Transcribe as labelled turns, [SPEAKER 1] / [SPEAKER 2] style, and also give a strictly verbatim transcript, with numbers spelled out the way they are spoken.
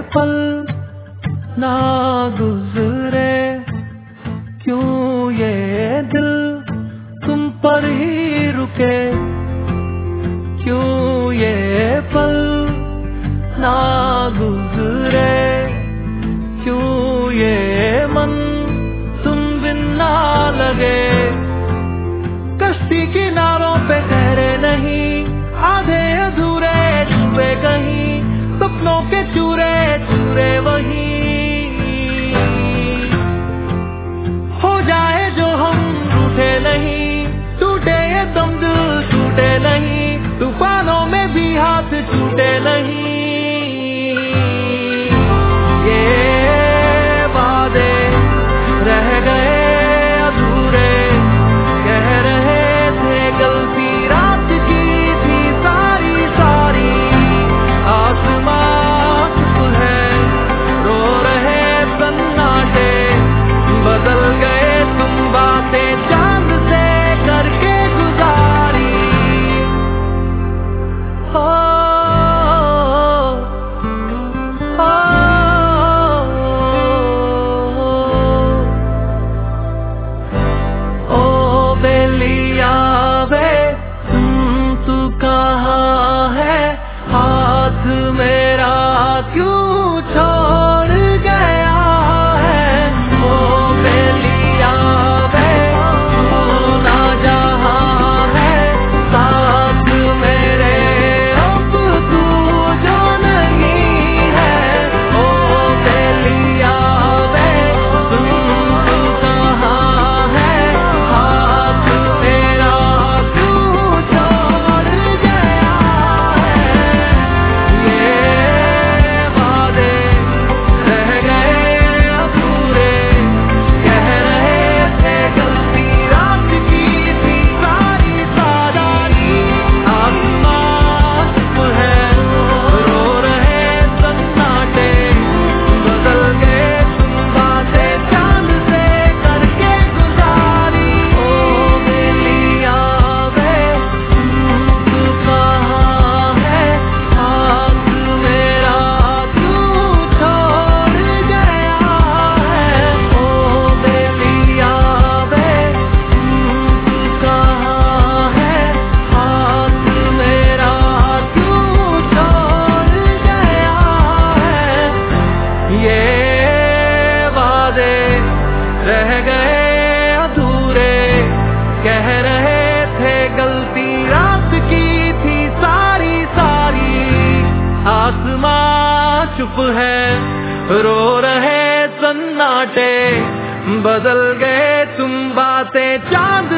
[SPEAKER 1] पल ना गुजरे, क्यों ये दिल तुम पर ही रुके, क्यों ये पल ना गुजरे, क्यों ये मन तुम बिन ना लगे। कश्ती किनारों पे ठहरे नहीं, आधे अधूरे डूबे कहीं, सपनों के चूरे चूरे वही हो जाए जो हम रूठे नहीं, टूटे ये दम दिल टूटे नहीं, तूफानों में भी हाथ छूटे नहीं। ये वादे रह गए अधूरे, कह रहे थे गलती रात की थी सारी सारी, आसमां चुप है रो रहे सन्नाटे, बदल गए तुम बातें चांद से करके गुजारी। हो, हो, ओ बेलिया वे तुम तू कहाँ है, हाथ मेरा क्यों छोड़ गया है। ओ बेलिया वे तू ना जहाँ है, साथ मेरे अब तू जो नहीं है। ओ बेलिया वे तुम तू कहाँ है, हाथ मेरा क्यों छोड़ गया है। ये वादे रह गए अधूरे, कह रहे थे गलती रात की थी सारी सारी, आसमां चुप है रो रहे सन्नाटे, बदल गए तुम बातें चांद से करके गुजारी। ओ बेलिया वे तू कहाँ है, हाथ मेरा क्यों छोड़ गया है। ओ बेलिया वे तू कहाँ है, हाथ मेरा क्यों छोड़ गया है। ये वादे रह गए अधूरे, कह रहे थे गलती रात की थी सारी सारी, आसमां चुप है रो रहे सन्नाटे, बदल गए तुम बातें चांद